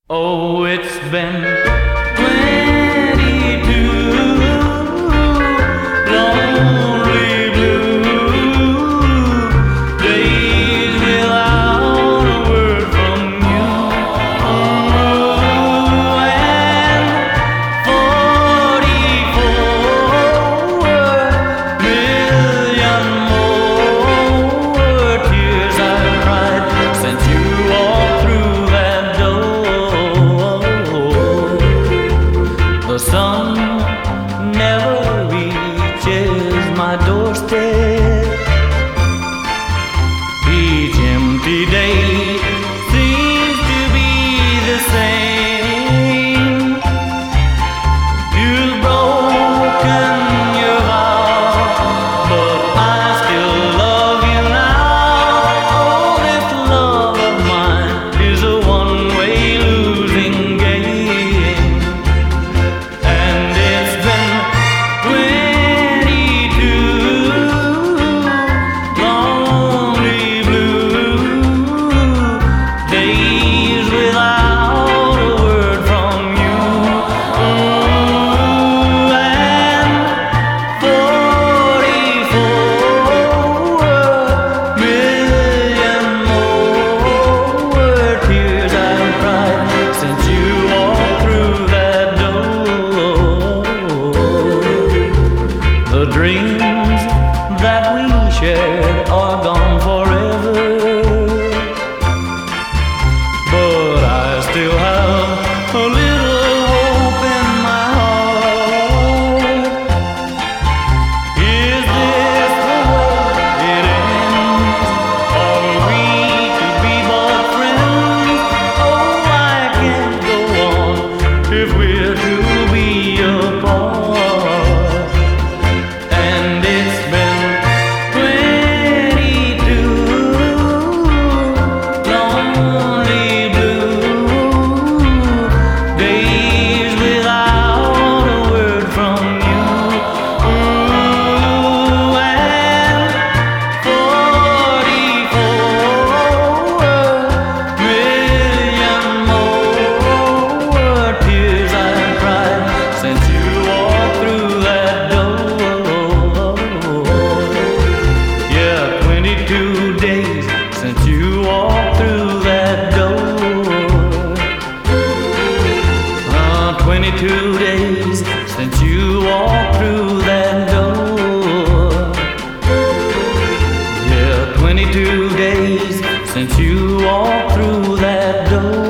Oh, it's been 22 lonely blue days without a word from you, and 44 million more tears I've cried since you walked through that door. The sun never reaches my doorstep. Each empty day seems to be the same. You've broken your vow, but I still love you now. Oh, this love of mine is a one-way losing game. And it's been 22 lonely blue days without a word from you, and 44 million more tears I've cried since you walked through that door. The dreams that we shared are gone forever, but I still have a little hope in my heart. Is this the way it ends? Are we to be but friends? Oh, I can't go on if we're to be apart. And it's been 22 lonely blue days without a word from you, and 44 million more tears I've cried since you walked through that door. Yeah, 22 days since you walked through that door. 22 days since you walked through that door. Yeah, 22 days since you walked through that door.